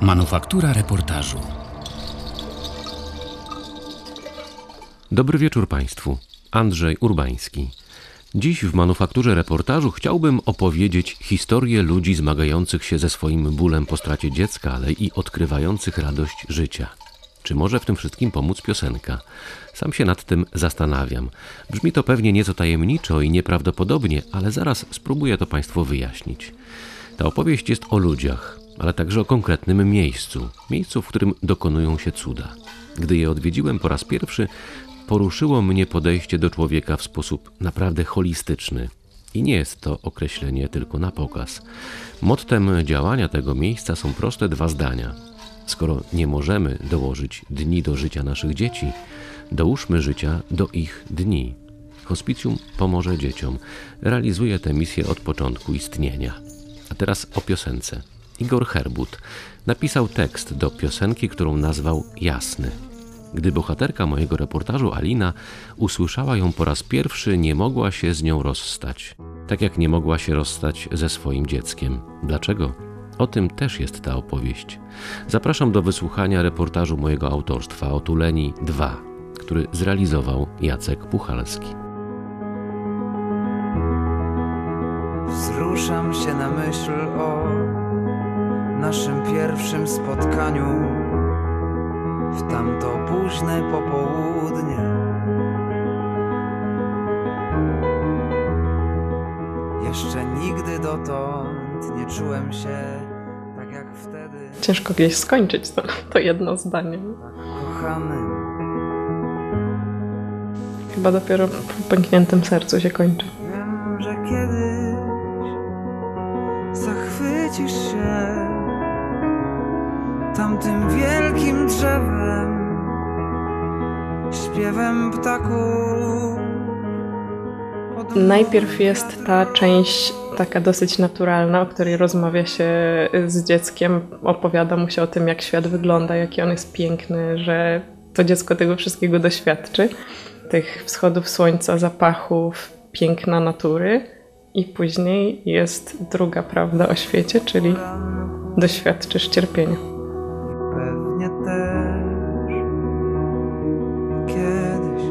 Manufaktura reportażu. Dobry wieczór Państwu. Andrzej Urbański. Dziś w Manufakturze reportażu chciałbym opowiedzieć historię ludzi zmagających się ze swoim bólem po stracie dziecka, ale i odkrywających radość życia. Czy może w tym wszystkim pomóc piosenka? Sam się nad tym zastanawiam. Brzmi to pewnie nieco tajemniczo i nieprawdopodobnie, ale zaraz spróbuję to Państwu wyjaśnić. Ta opowieść jest o ludziach, ale także o konkretnym miejscu, w którym dokonują się cuda. Gdy je odwiedziłem po raz pierwszy, poruszyło mnie podejście do człowieka w sposób naprawdę holistyczny. I nie jest to określenie tylko na pokaz. Mottem działania tego miejsca są proste dwa zdania. Skoro nie możemy dołożyć dni do życia naszych dzieci, dołóżmy życia do ich dni. Hospicjum pomoże dzieciom. Realizuje tę misję od początku istnienia. A teraz o piosence. Igor Herbut napisał tekst do piosenki, którą nazwał Jasny. Gdy bohaterka mojego reportażu Alina usłyszała ją po raz pierwszy, nie mogła się z nią rozstać. Tak jak nie mogła się rozstać ze swoim dzieckiem. Dlaczego? O tym też jest ta opowieść. Zapraszam do wysłuchania reportażu mojego autorstwa Otuleni 2, który zrealizował Jacek Puchalski. Wzruszam się na myśl o naszym pierwszym spotkaniu w tamto późne popołudnie. Jeszcze nigdy dotąd nie czułem się tak jak wtedy. Ciężko gdzieś skończyć to jedno zdanie. Tak kochanym. Chyba dopiero po pękniętym sercu się kończy. Wiem, że kiedyś zachwycisz się tamtym wielkim drzewem, śpiewem ptaków. Najpierw jest ta część taka dosyć naturalna, o której rozmawia się z dzieckiem, opowiada mu się o tym, jak świat wygląda, jaki on jest piękny, że to dziecko tego wszystkiego doświadczy, tych wschodów słońca, zapachów, piękna natury. I później jest druga prawda o świecie, czyli doświadczysz cierpienia. Pewnie też kiedyś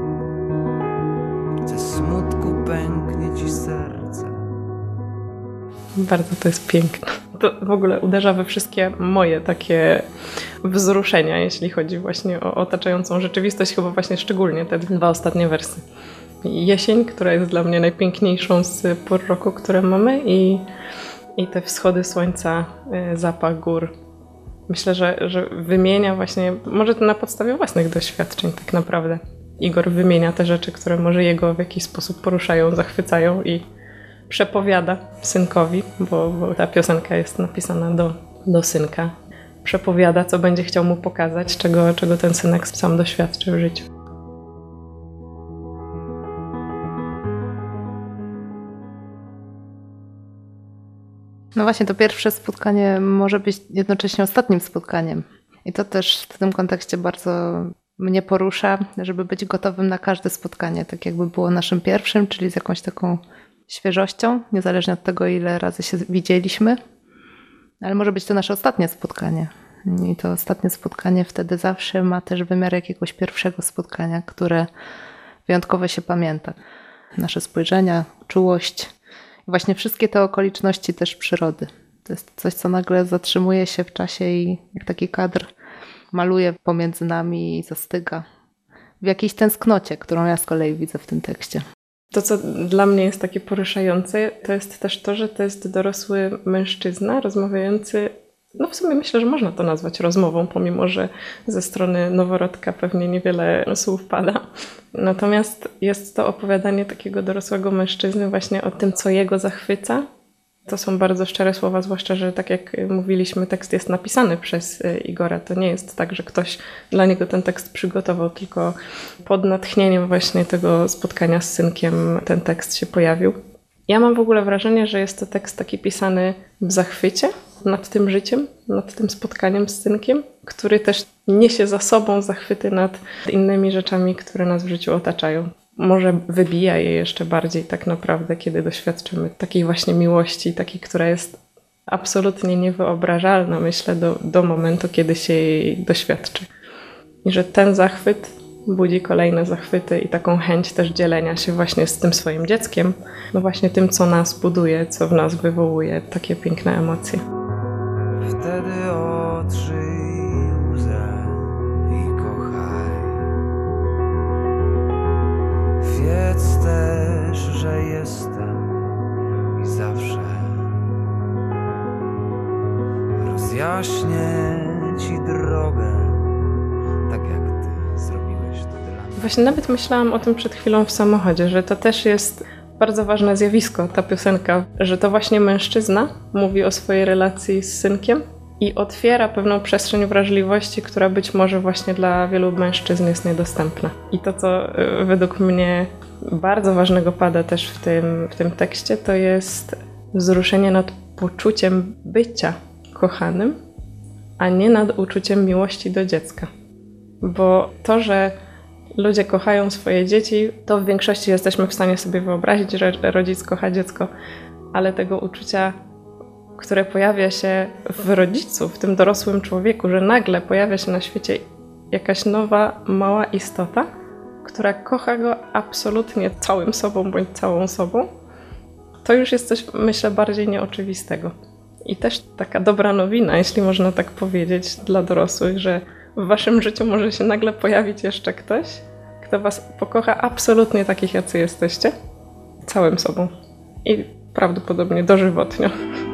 ze smutku pęknie ci serce. Bardzo to jest piękne. To w ogóle uderza we wszystkie moje takie wzruszenia, jeśli chodzi właśnie o otaczającą rzeczywistość, chyba właśnie szczególnie te dwa ostatnie wersy. Jesień, która jest dla mnie najpiękniejszą z pór roku, które mamy, i te wschody słońca, zapach gór. Myślę, że wymienia właśnie, może to na podstawie własnych doświadczeń tak naprawdę. Igor wymienia te rzeczy, które może jego w jakiś sposób poruszają, zachwycają i przepowiada synkowi, bo ta piosenka jest napisana do synka. Przepowiada, co będzie chciał mu pokazać, czego ten synek sam doświadczy w życiu. No właśnie, to pierwsze spotkanie może być jednocześnie ostatnim spotkaniem. I to też w tym kontekście bardzo mnie porusza, żeby być gotowym na każde spotkanie, tak jakby było naszym pierwszym, czyli z jakąś taką świeżością, niezależnie od tego, ile razy się widzieliśmy. Ale może być to nasze ostatnie spotkanie. I to ostatnie spotkanie wtedy zawsze ma też wymiar jakiegoś pierwszego spotkania, które wyjątkowo się pamięta. Nasze spojrzenia, czułość. I właśnie wszystkie te okoliczności też przyrody. To jest coś, co nagle zatrzymuje się w czasie i jak taki kadr maluje pomiędzy nami i zastyga. W jakiejś tęsknocie, którą ja z kolei widzę w tym tekście. To, co dla mnie jest takie poruszające, to jest też to, że to jest dorosły mężczyzna rozmawiający. No w sumie myślę, że można to nazwać rozmową, pomimo że ze strony noworodka pewnie niewiele słów pada. Natomiast jest to opowiadanie takiego dorosłego mężczyzny właśnie o tym, co jego zachwyca. To są bardzo szczere słowa, zwłaszcza, że tak jak mówiliśmy, tekst jest napisany przez Igora. To nie jest tak, że ktoś dla niego ten tekst przygotował, tylko pod natchnieniem właśnie tego spotkania z synkiem ten tekst się pojawił. Ja mam w ogóle wrażenie, że jest to tekst taki pisany w zachwycie nad tym życiem, nad tym spotkaniem z synkiem, który też niesie za sobą zachwyty nad innymi rzeczami, które nas w życiu otaczają. Może wybija je jeszcze bardziej tak naprawdę, kiedy doświadczymy takiej właśnie miłości, takiej, która jest absolutnie niewyobrażalna, myślę, do momentu, kiedy się jej doświadczy. I że ten zachwyt budzi kolejne zachwyty i taką chęć też dzielenia się właśnie z tym swoim dzieckiem, no właśnie tym, co nas buduje, co w nas wywołuje takie piękne emocje. Wtedy otrzyj łzę i kochaj. Wiedz też, że jestem i zawsze rozjaśnię ci drogę, tak jak ty zrobiłeś to dla mnie. Właśnie nawet myślałam o tym przed chwilą w samochodzie, że to też jest bardzo ważne zjawisko, ta piosenka, że to właśnie mężczyzna mówi o swojej relacji z synkiem i otwiera pewną przestrzeń wrażliwości, która być może właśnie dla wielu mężczyzn jest niedostępna. I to, co według mnie bardzo ważnego pada też w tym tekście, to jest wzruszenie nad poczuciem bycia kochanym, a nie nad uczuciem miłości do dziecka. Bo to, że ludzie kochają swoje dzieci, to w większości jesteśmy w stanie sobie wyobrazić, że rodzic kocha dziecko, ale tego uczucia, które pojawia się w rodzicu, w tym dorosłym człowieku, że nagle pojawia się na świecie jakaś nowa, mała istota, która kocha go absolutnie całym sobą bądź całą sobą, to już jest coś, myślę, bardziej nieoczywistego. I też taka dobra nowina, jeśli można tak powiedzieć, dla dorosłych, że w waszym życiu może się nagle pojawić jeszcze ktoś, kto was pokocha absolutnie takich, jacy jesteście, całym sobą. I prawdopodobnie dożywotnio.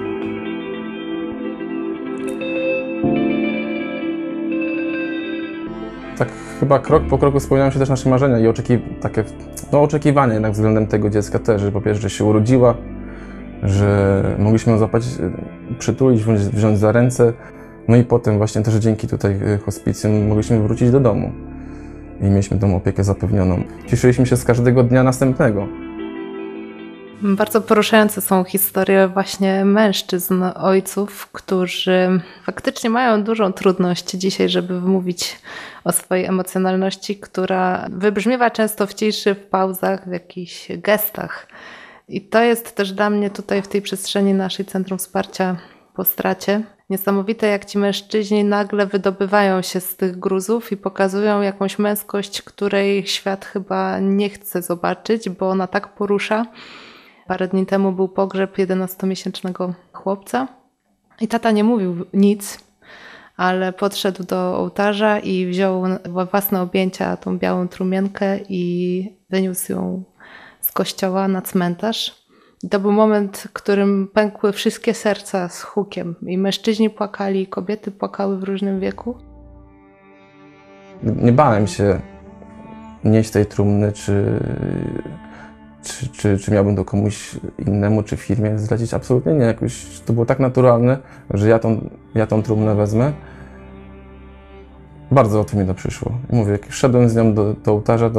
Tak chyba krok po kroku spełniają się też nasze marzenia i takie oczekiwania jednak względem tego dziecka też, że po pierwsze, że się urodziła, że mogliśmy ją złapać, przytulić, wziąć za ręce, no i potem właśnie też dzięki tutaj hospicjum mogliśmy wrócić do domu i mieliśmy tą opiekę zapewnioną. Cieszyliśmy się z każdego dnia następnego. Bardzo poruszające są historie właśnie mężczyzn, ojców, którzy faktycznie mają dużą trudność dzisiaj, żeby wymówić o swojej emocjonalności, która wybrzmiewa często w ciszy, w pauzach, w jakichś gestach. I to jest też dla mnie tutaj w tej przestrzeni naszej Centrum Wsparcia po stracie niesamowite, jak ci mężczyźni nagle wydobywają się z tych gruzów i pokazują jakąś męskość, której świat chyba nie chce zobaczyć, bo ona tak porusza. Parę dni temu był pogrzeb 11-miesięcznego chłopca i tata nie mówił nic, ale podszedł do ołtarza i wziął w własne objęcia tą białą trumienkę i wyniósł ją z kościoła na cmentarz. I to był moment, w którym pękły wszystkie serca z hukiem. I mężczyźni płakali, i kobiety płakały w różnym wieku. Nie bałem się nieść tej trumny, czy miałbym to komuś innemu, czy firmie zlecić. Absolutnie nie. Jakoś to było tak naturalne, że ja tą trumnę wezmę. Bardzo łatwo mi to przyszło. I mówię, jak szedłem z nią do ołtarza,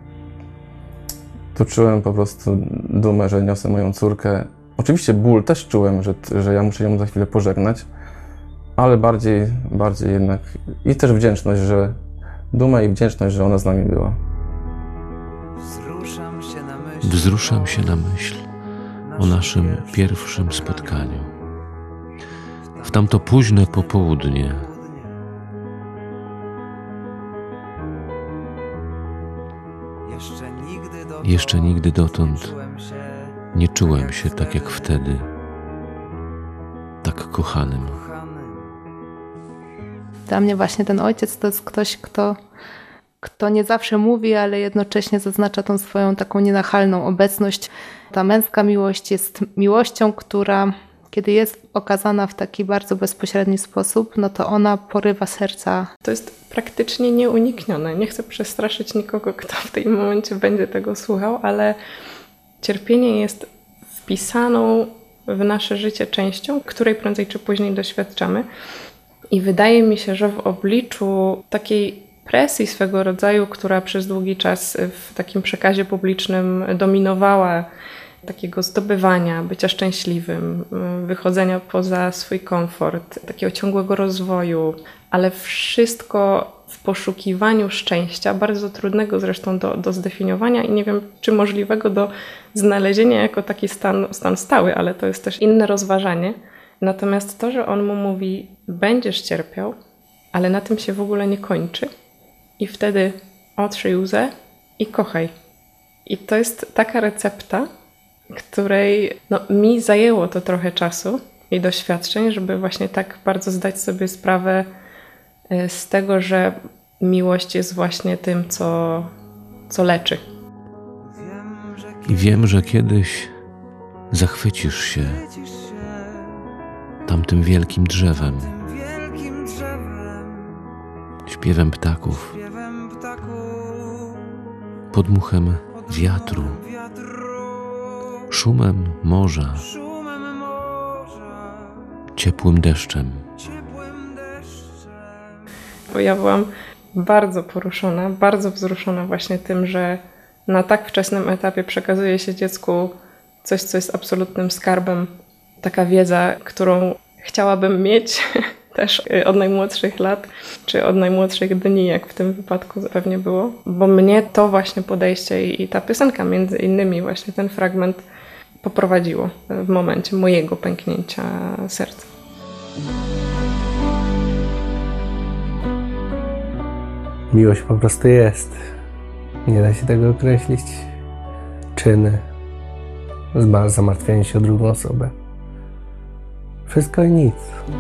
to czułem po prostu dumę, że niosę moją córkę. Oczywiście ból też czułem, że ja muszę ją za chwilę pożegnać, ale bardziej jednak i też wdzięczność, dumę i wdzięczność, że ona z nami była. Wzruszam się na myśl o naszym pierwszym spotkaniu. W tamto późne popołudnie jeszcze nigdy dotąd nie czułem się tak jak wtedy, tak kochanym. Dla mnie właśnie ten ojciec to jest ktoś, kto nie zawsze mówi, ale jednocześnie zaznacza tą swoją taką nienachalną obecność. Ta męska miłość jest miłością, która kiedy jest okazana w taki bardzo bezpośredni sposób, no to ona porywa serca. To jest praktycznie nieuniknione. Nie chcę przestraszyć nikogo, kto w tym momencie będzie tego słuchał, ale cierpienie jest wpisaną w nasze życie częścią, której prędzej czy później doświadczamy. I wydaje mi się, że w obliczu takiej presji swego rodzaju, która przez długi czas w takim przekazie publicznym dominowała, takiego zdobywania, bycia szczęśliwym, wychodzenia poza swój komfort, takiego ciągłego rozwoju, ale wszystko w poszukiwaniu szczęścia, bardzo trudnego zresztą do zdefiniowania i nie wiem, czy możliwego do znalezienia jako taki stan stały, ale to jest też inne rozważanie. Natomiast to, że on mu mówi, będziesz cierpiał, ale na tym się w ogóle nie kończy i wtedy otrzyj łzę i kochaj. I to jest taka recepta, której mi zajęło to trochę czasu i doświadczeń, żeby właśnie tak bardzo zdać sobie sprawę z tego, że miłość jest właśnie tym, co leczy. I wiem, że kiedyś zachwycisz się tamtym wielkim drzewem, śpiewem ptaków, podmuchem wiatru, szumem morza, ciepłym deszczem. Bo ja byłam bardzo poruszona, bardzo wzruszona właśnie tym, że na tak wczesnym etapie przekazuje się dziecku coś, co jest absolutnym skarbem. Taka wiedza, którą chciałabym mieć też od najmłodszych lat, czy od najmłodszych dni, jak w tym wypadku pewnie było. Bo mnie to właśnie podejście i ta piosenka, między innymi właśnie ten fragment poprowadziło w momencie mojego pęknięcia serca. Miłość po prostu jest. Nie da się tego określić. Czyny, zamartwianie się o drugą osobę. Wszystko i nic.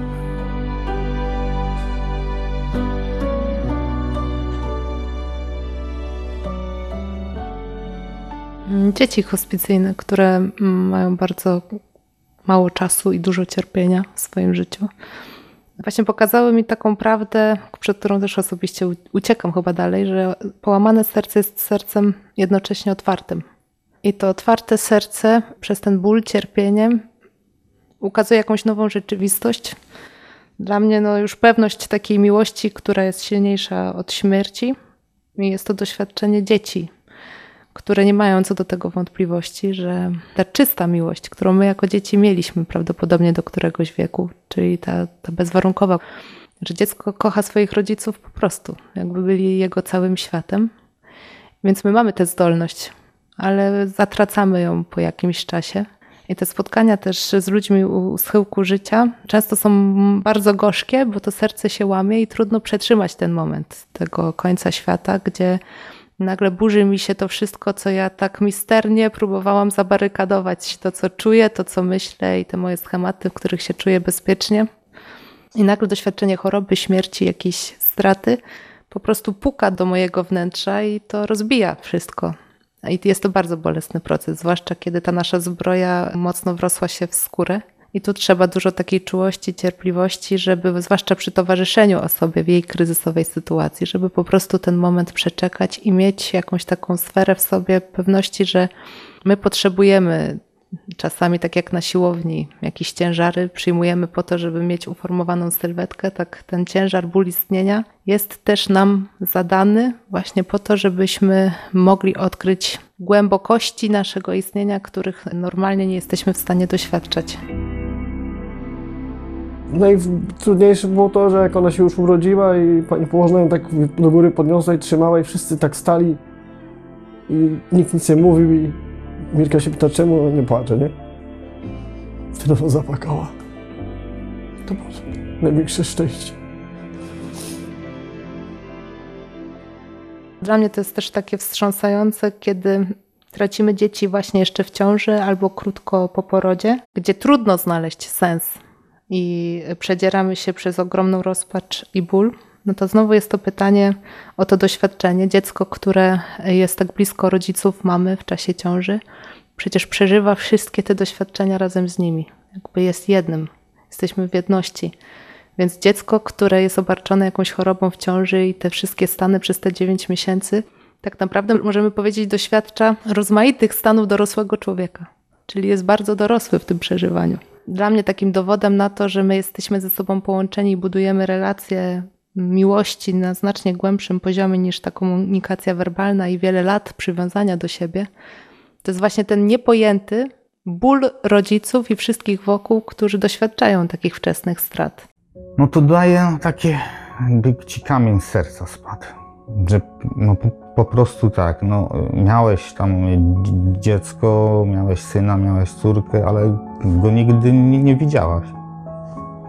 Dzieci hospicyjne, które mają bardzo mało czasu i dużo cierpienia w swoim życiu, właśnie pokazały mi taką prawdę, przed którą też osobiście uciekam chyba dalej, że połamane serce jest sercem jednocześnie otwartym. I to otwarte serce przez ten ból, cierpienie ukazuje jakąś nową rzeczywistość. Dla mnie już pewność takiej miłości, która jest silniejsza od śmierci. I jest to doświadczenie dzieci, które nie mają co do tego wątpliwości, że ta czysta miłość, którą my jako dzieci mieliśmy prawdopodobnie do któregoś wieku, czyli ta bezwarunkowa, że dziecko kocha swoich rodziców po prostu, jakby byli jego całym światem. Więc my mamy tę zdolność, ale zatracamy ją po jakimś czasie. I te spotkania też z ludźmi u schyłku życia często są bardzo gorzkie, bo to serce się łamie i trudno przetrzymać ten moment tego końca świata, gdzie nagle burzy mi się to wszystko, co ja tak misternie próbowałam zabarykadować. To, co czuję, to, co myślę i te moje schematy, w których się czuję bezpiecznie. I nagle doświadczenie choroby, śmierci, jakiejś straty po prostu puka do mojego wnętrza i to rozbija wszystko. I jest to bardzo bolesny proces, zwłaszcza kiedy ta nasza zbroja mocno wrosła się w skórę. I tu trzeba dużo takiej czułości, cierpliwości, żeby, zwłaszcza przy towarzyszeniu osobie w jej kryzysowej sytuacji, żeby po prostu ten moment przeczekać i mieć jakąś taką sferę w sobie pewności, że my potrzebujemy czasami, tak jak na siłowni, jakieś ciężary przyjmujemy po to, żeby mieć uformowaną sylwetkę, tak ten ciężar, ból istnienia jest też nam zadany właśnie po to, żebyśmy mogli odkryć głębokości naszego istnienia, których normalnie nie jesteśmy w stanie doświadczać. Najtrudniejsze było to, że jak ona się już urodziła i pani położna ją tak do góry podniosła i trzymała i wszyscy tak stali i nikt nic nie mówił i Mirka się pyta, czemu nie płacze, nie? Wtedy ona zapłakała. To było największe szczęście. Dla mnie to jest też takie wstrząsające, kiedy tracimy dzieci właśnie jeszcze w ciąży albo krótko po porodzie, gdzie trudno znaleźć sens i przedzieramy się przez ogromną rozpacz i ból. No to znowu jest to pytanie o to doświadczenie. Dziecko, które jest tak blisko rodziców, mamy w czasie ciąży, przecież przeżywa wszystkie te doświadczenia razem z nimi. Jakby jest jednym. Jesteśmy w jedności. Więc dziecko, które jest obarczone jakąś chorobą w ciąży i te wszystkie stany przez te 9 miesięcy, tak naprawdę możemy powiedzieć, doświadcza rozmaitych stanów dorosłego człowieka. Czyli jest bardzo dorosły w tym przeżywaniu. Dla mnie takim dowodem na to, że my jesteśmy ze sobą połączeni i budujemy relacje miłości na znacznie głębszym poziomie niż ta komunikacja werbalna i wiele lat przywiązania do siebie, to jest właśnie ten niepojęty ból rodziców i wszystkich wokół, którzy doświadczają takich wczesnych strat. No to daje takie, jakby ci kamień z serca spadł. Że po prostu tak, miałeś tam dziecko, miałeś syna, miałeś córkę, ale go nigdy nie widziałaś.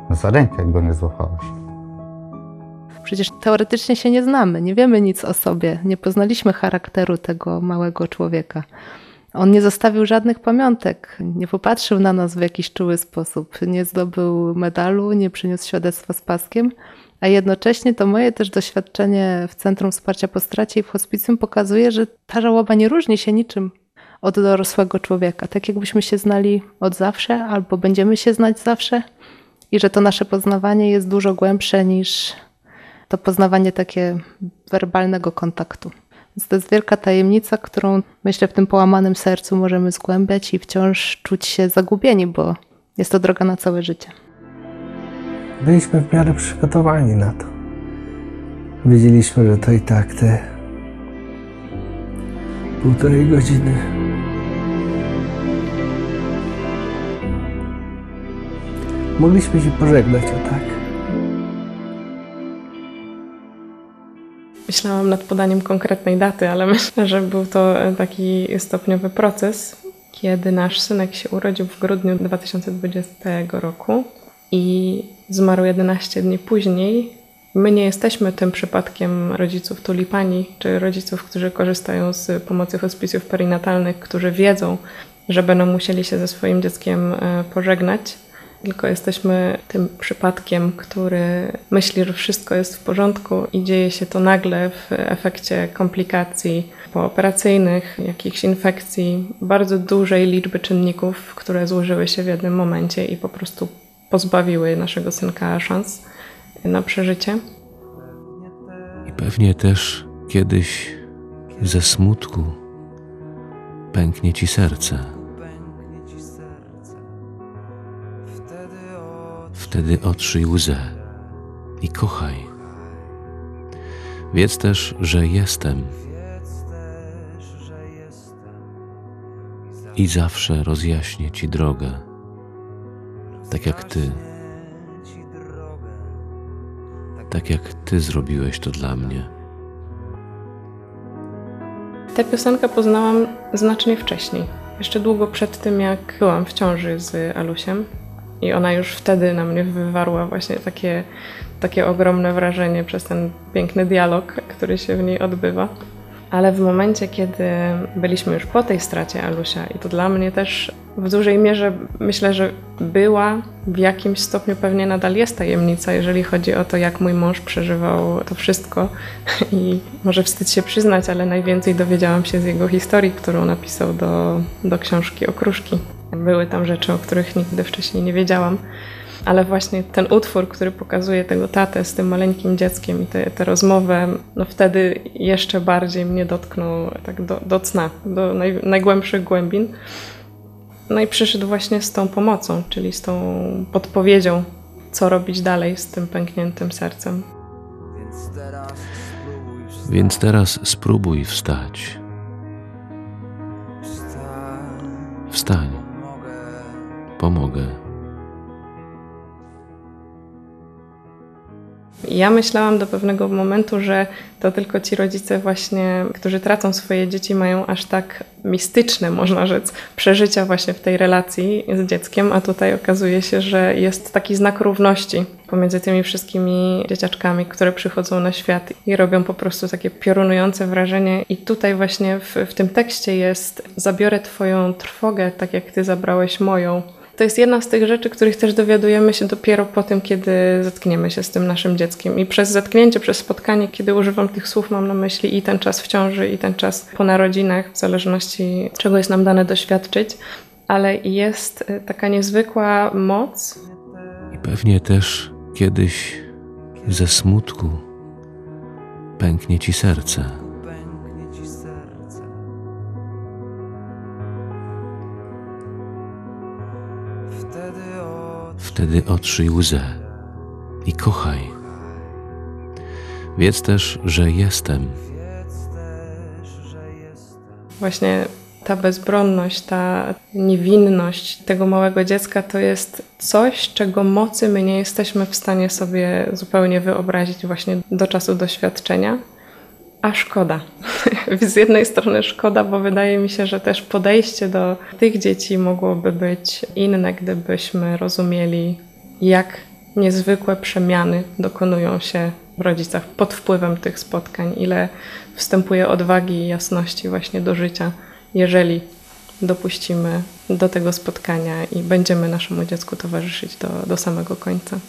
za rękę go nie złapałaś. Przecież teoretycznie się nie znamy, nie wiemy nic o sobie, nie poznaliśmy charakteru tego małego człowieka. On nie zostawił żadnych pamiątek, nie popatrzył na nas w jakiś czuły sposób, nie zdobył medalu, nie przyniósł świadectwa z paskiem, a jednocześnie to moje też doświadczenie w Centrum Wsparcia po Stracie i w hospicjum pokazuje, że ta żałoba nie różni się niczym od dorosłego człowieka. Tak jakbyśmy się znali od zawsze albo będziemy się znać zawsze i że to nasze poznawanie jest dużo głębsze niż to poznawanie takie werbalnego kontaktu. Więc to jest wielka tajemnica, którą myślę w tym połamanym sercu możemy zgłębiać i wciąż czuć się zagubieni, bo jest to droga na całe życie. Byliśmy w miarę przygotowani na to. Wiedzieliśmy, że to i tak te 1,5 godziny. Mogliśmy się pożegnać, o tak. Myślałam nad podaniem konkretnej daty, ale myślę, że był to taki stopniowy proces, kiedy nasz synek się urodził w grudniu 2020 roku i zmarł 11 dni później. My nie jesteśmy tym przypadkiem rodziców tulipani, czy rodziców, którzy korzystają z pomocy hospicjów perinatalnych, którzy wiedzą, że będą musieli się ze swoim dzieckiem pożegnać. Tylko jesteśmy tym przypadkiem, który myśli, że wszystko jest w porządku i dzieje się to nagle w efekcie komplikacji pooperacyjnych, jakichś infekcji, bardzo dużej liczby czynników, które złożyły się w jednym momencie i po prostu pozbawiły naszego synka szans na przeżycie. I pewnie też kiedyś ze smutku pęknie ci serce. Wtedy otrzyj łzę i kochaj. Wiedz też, że jestem i zawsze rozjaśnię ci drogę, tak jak ty zrobiłeś to dla mnie. Tę piosenkę poznałam znacznie wcześniej, jeszcze długo przed tym, jak byłam w ciąży z Alusiem. I ona już wtedy na mnie wywarła właśnie takie ogromne wrażenie przez ten piękny dialog, który się w niej odbywa. Ale w momencie, kiedy byliśmy już po tej stracie Alusia i to dla mnie też w dużej mierze myślę, że była, w jakimś stopniu pewnie nadal jest tajemnica, jeżeli chodzi o to, jak mój mąż przeżywał to wszystko. I może wstyd się przyznać, ale najwięcej dowiedziałam się z jego historii, którą napisał do książki Okruszki. Były tam rzeczy, o których nigdy wcześniej nie wiedziałam, ale właśnie ten utwór, który pokazuje tego tatę z tym maleńkim dzieckiem i tę rozmowę, no wtedy jeszcze bardziej mnie dotknął tak do cna, do najgłębszych głębin. No i przyszedł właśnie z tą pomocą, czyli z tą podpowiedzią, co robić dalej z tym pękniętym sercem. Więc teraz spróbuj wstać. Wstań. Pomogę. Ja myślałam do pewnego momentu, że to tylko ci rodzice właśnie, którzy tracą swoje dzieci, mają aż tak mistyczne, można rzec, przeżycia właśnie w tej relacji z dzieckiem, a tutaj okazuje się, że jest taki znak równości pomiędzy tymi wszystkimi dzieciaczkami, które przychodzą na świat i robią po prostu takie piorunujące wrażenie. I tutaj właśnie w tym tekście jest: zabiorę twoją trwogę, tak jak ty zabrałeś moją. To jest jedna z tych rzeczy, których też dowiadujemy się dopiero po tym, kiedy zetkniemy się z tym naszym dzieckiem. I przez zetknięcie, przez spotkanie, kiedy używam tych słów, mam na myśli i ten czas w ciąży, i ten czas po narodzinach, w zależności czego jest nam dane doświadczyć. Ale jest taka niezwykła moc. I pewnie też kiedyś ze smutku pęknie ci serce. Wtedy otrzyj łzę i kochaj. Wiedz też, że jestem. Właśnie ta bezbronność, ta niewinność tego małego dziecka to jest coś, czego mocy my nie jesteśmy w stanie sobie zupełnie wyobrazić właśnie do czasu doświadczenia. A szkoda. Z jednej strony szkoda, bo wydaje mi się, że też podejście do tych dzieci mogłoby być inne, gdybyśmy rozumieli, jak niezwykłe przemiany dokonują się w rodzicach pod wpływem tych spotkań, ile wstępuje odwagi i jasności właśnie do życia, jeżeli dopuścimy do tego spotkania i będziemy naszemu dziecku towarzyszyć do samego końca.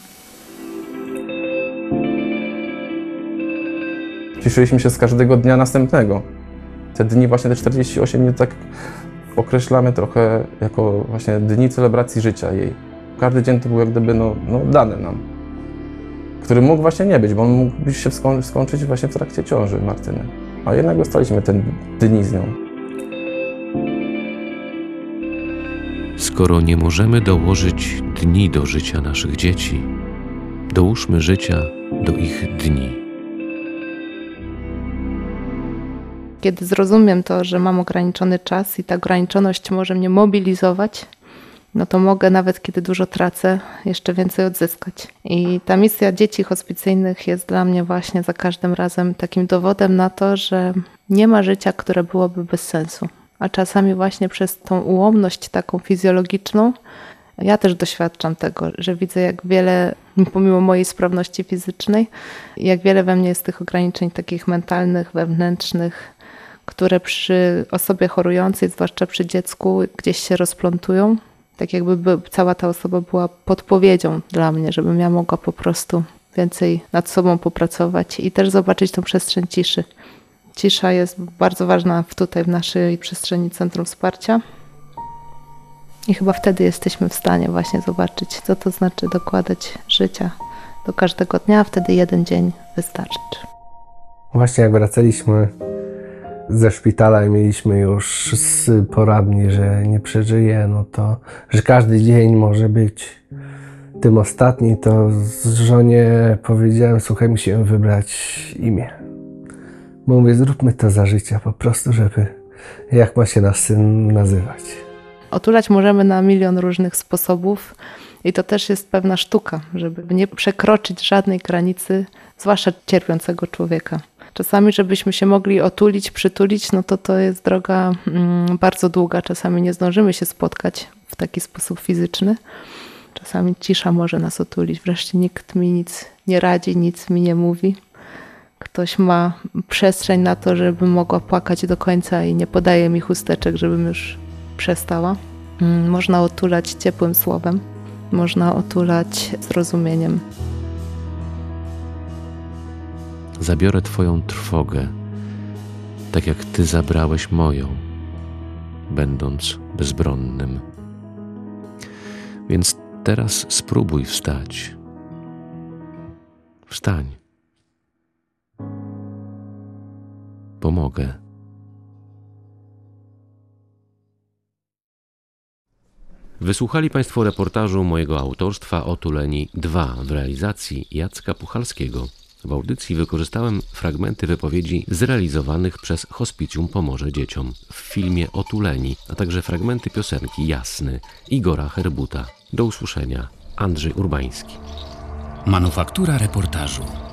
Cieszyliśmy się z każdego dnia następnego. Te dni, właśnie te 48 dni, tak określamy trochę jako właśnie dni celebracji życia jej. Każdy dzień to był jak gdyby dany nam, który mógł właśnie nie być, bo on mógł się skończyć właśnie w trakcie ciąży Martyny. A jednak dostaliśmy te dni z nią. Skoro nie możemy dołożyć dni do życia naszych dzieci, dołóżmy życia do ich dni. Kiedy zrozumiem to, że mam ograniczony czas i ta ograniczoność może mnie mobilizować, no to mogę nawet kiedy dużo tracę, jeszcze więcej odzyskać. I ta misja dzieci hospicyjnych jest dla mnie właśnie za każdym razem takim dowodem na to, że nie ma życia, które byłoby bez sensu. A czasami właśnie przez tą ułomność taką fizjologiczną, ja też doświadczam tego, że widzę jak wiele, pomimo mojej sprawności fizycznej, jak wiele we mnie jest tych ograniczeń takich mentalnych, wewnętrznych, które przy osobie chorującej, zwłaszcza przy dziecku, gdzieś się rozplątują. Tak jakby cała ta osoba była podpowiedzią dla mnie, żebym ja mogła po prostu więcej nad sobą popracować i też zobaczyć tą przestrzeń ciszy. Cisza jest bardzo ważna tutaj w naszej przestrzeni Centrum Wsparcia. I chyba wtedy jesteśmy w stanie właśnie zobaczyć, co to znaczy dokładać życia do każdego dnia, a wtedy jeden dzień wystarczy. Właśnie jak wracaliśmy ze szpitala i mieliśmy już z poradni, że nie przeżyje, no to, że każdy dzień może być tym ostatni, to żonie powiedziałem, słuchaj, musimy wybrać imię. Bo mówię, zróbmy to za życia po prostu, żeby jak ma się nasz syn nazywać. Otulać możemy na milion różnych sposobów i to też jest pewna sztuka, żeby nie przekroczyć żadnej granicy, zwłaszcza cierpiącego człowieka. Czasami, żebyśmy się mogli otulić, przytulić, no to jest droga bardzo długa. Czasami nie zdążymy się spotkać w taki sposób fizyczny. Czasami cisza może nas otulić. Wreszcie nikt mi nic nie radzi, nic mi nie mówi. Ktoś ma przestrzeń na to, żebym mogła płakać do końca i nie podaje mi chusteczek, żebym już przestała. Można otulać ciepłym słowem. Można otulać zrozumieniem. Zabiorę Twoją trwogę, tak jak Ty zabrałeś moją, będąc bezbronnym. Więc teraz spróbuj wstać. Wstań. Pomogę. Wysłuchali Państwo reportażu mojego autorstwa Otuleni 2 w realizacji Jacka Puchalskiego. W audycji wykorzystałem fragmenty wypowiedzi zrealizowanych przez Hospicjum Pomoże Dzieciom w filmie Otuleni, a także fragmenty piosenki Jasny Igora Herbuta. Do usłyszenia. Andrzej Urbański. Manufaktura reportażu.